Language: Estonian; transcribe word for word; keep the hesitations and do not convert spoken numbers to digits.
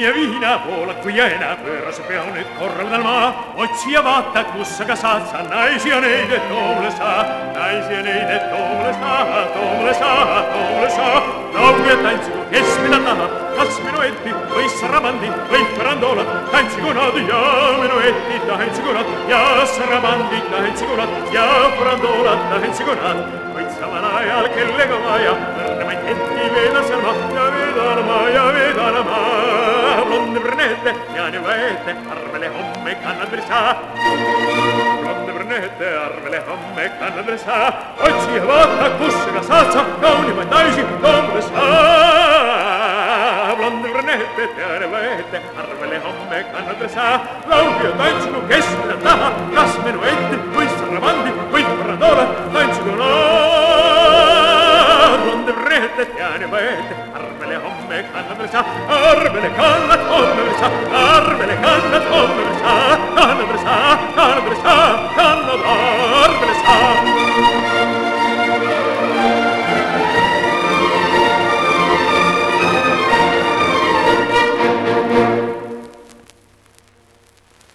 ja vihina voolad kui jääna, pööra su pea nüüd korraldal maa. Otsi ja vaata, kus aga saad sa naisi ja neid, et toomule saa. Naisi ja neid, et toomule saa, toomule saa, toomule saa. Laulu ja tantsigu, kes mida tahab, kas minu etti või sarabandi või parandoola. Tantsigu nad ja minu etti tantsigu nad ja sarabandi tantsigu nad ja parandoola tantsigu nad. Kuid samal ajal kellega vaja, õrnemaid hetki veeda sama ja veedalama ja veedalama. Blonde brunette ja nii võete, arvele homme kannad veel saa. Blonde brunette, arvele homme kannad veel saa. Otsi ja vaata, kus aga saad sa kaunimaid naisi toomule saa. Blonde brunette ja nii võete, arvele homme kannad veel saa. Laulgu ja tantsigu, kes mida taha, kas minu ette või sarabandi või parandoole. Tantsigu nad, blonde brunette ja nii võete, arvele homme kannad veel saa. Arvele kannad homme veel saa, arvele kannad homme veel saa. Kannad veel saa, kannad veel saa, kannad arvele saa.